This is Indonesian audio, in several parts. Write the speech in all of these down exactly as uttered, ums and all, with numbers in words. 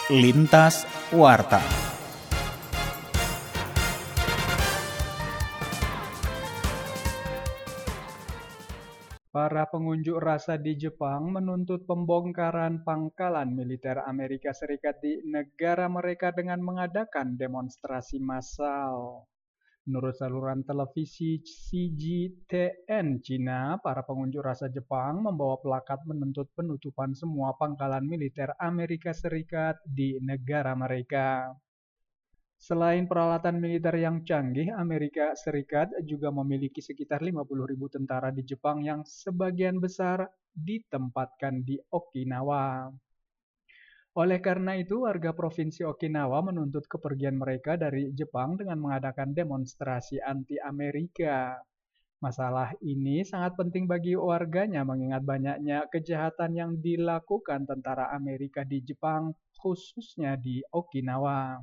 Lintas Warta. Para pengunjuk rasa di Jepang menuntut pembongkaran pangkalan militer Amerika Serikat di negara mereka dengan mengadakan demonstrasi massal. Menurut saluran televisi C G T N Cina, para pengunjuk rasa Jepang membawa plakat menuntut penutupan semua pangkalan militer Amerika Serikat di negara mereka. Selain peralatan militer yang canggih, Amerika Serikat juga memiliki sekitar lima puluh ribu tentara di Jepang yang sebagian besar ditempatkan di Okinawa. Oleh karena itu, warga provinsi Okinawa menuntut kepergian mereka dari Jepang dengan mengadakan demonstrasi anti-Amerika. Masalah ini sangat penting bagi warganya mengingat banyaknya kejahatan yang dilakukan tentara Amerika di Jepang, khususnya di Okinawa.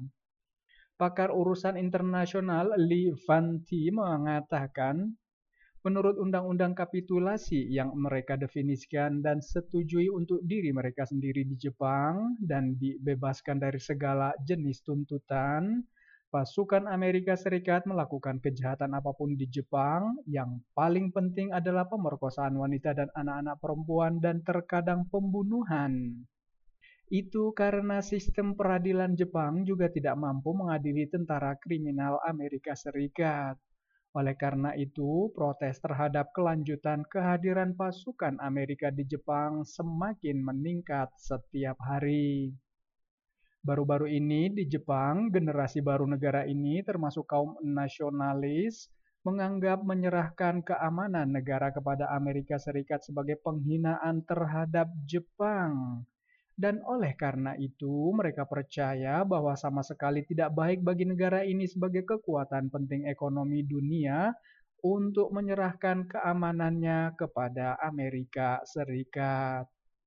Pakar urusan internasional Lee Van-Ti mengatakan, menurut undang-undang kapitulasi yang mereka definisikan dan setujui untuk diri mereka sendiri di Jepang dan dibebaskan dari segala jenis tuntutan, pasukan Amerika Serikat melakukan kejahatan apapun di Jepang, yang paling penting adalah pemerkosaan wanita dan anak-anak perempuan dan terkadang pembunuhan. Itu karena sistem peradilan Jepang juga tidak mampu mengadili tentara kriminal Amerika Serikat. Oleh karena itu, protes terhadap kelanjutan kehadiran pasukan Amerika di Jepang semakin meningkat setiap hari. Baru-baru ini di Jepang, generasi baru negara ini termasuk kaum nasionalis menganggap menyerahkan keamanan negara kepada Amerika Serikat sebagai penghinaan terhadap Jepang. Dan oleh karena itu, mereka percaya bahwa sama sekali tidak baik bagi negara ini sebagai kekuatan penting ekonomi dunia untuk menyerahkan keamanannya kepada Amerika Serikat.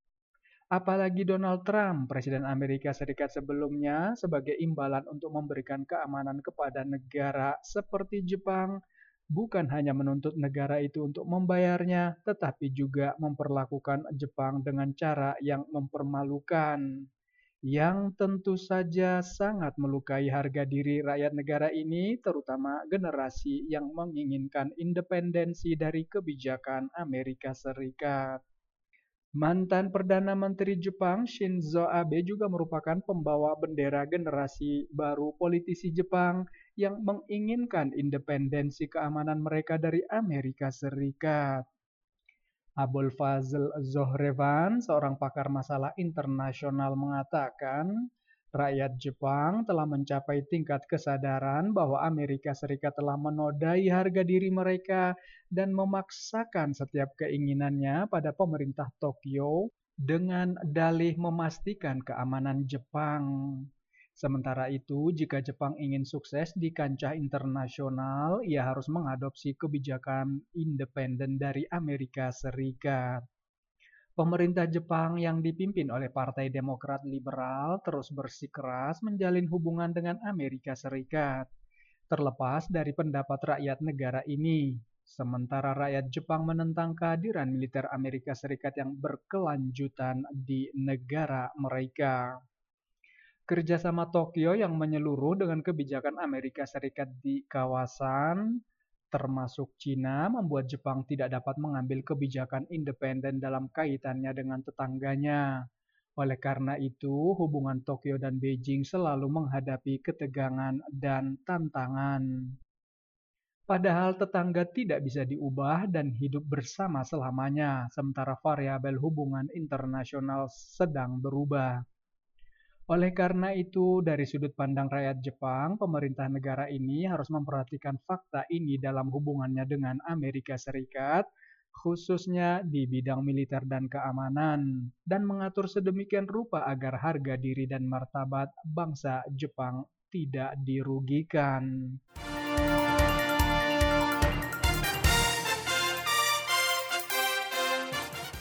Apalagi Donald Trump, Presiden Amerika Serikat sebelumnya, sebagai imbalan untuk memberikan keamanan kepada negara seperti Jepang, bukan hanya menuntut negara itu untuk membayarnya, tetapi juga memperlakukan Jepang dengan cara yang mempermalukan, yang tentu saja sangat melukai harga diri rakyat negara ini, terutama generasi yang menginginkan independensi dari kebijakan Amerika Serikat. Mantan Perdana Menteri Jepang Shinzo Abe juga merupakan pembawa bendera generasi baru politisi Jepang yang menginginkan independensi keamanan mereka dari Amerika Serikat. Abul Fazl Zohrevan, seorang pakar masalah internasional, mengatakan rakyat Jepang telah mencapai tingkat kesadaran bahwa Amerika Serikat telah menodai harga diri mereka dan memaksakan setiap keinginannya pada pemerintah Tokyo dengan dalih memastikan keamanan Jepang. Sementara itu, jika Jepang ingin sukses di kancah internasional, ia harus mengadopsi kebijakan independen dari Amerika Serikat. Pemerintah Jepang yang dipimpin oleh Partai Demokrat Liberal terus bersikeras menjalin hubungan dengan Amerika Serikat, terlepas dari pendapat rakyat negara ini. Sementara rakyat Jepang menentang kehadiran militer Amerika Serikat yang berkelanjutan di negara mereka. Kerjasama Tokyo yang menyeluruh dengan kebijakan Amerika Serikat di kawasan termasuk Cina, membuat Jepang tidak dapat mengambil kebijakan independen dalam kaitannya dengan tetangganya. Oleh karena itu, hubungan Tokyo dan Beijing selalu menghadapi ketegangan dan tantangan. Padahal tetangga tidak bisa diubah dan hidup bersama selamanya, sementara variabel hubungan internasional sedang berubah. Oleh karena itu, dari sudut pandang rakyat Jepang, pemerintah negara ini harus memperhatikan fakta ini dalam hubungannya dengan Amerika Serikat, khususnya di bidang militer dan keamanan, dan mengatur sedemikian rupa agar harga diri dan martabat bangsa Jepang tidak dirugikan.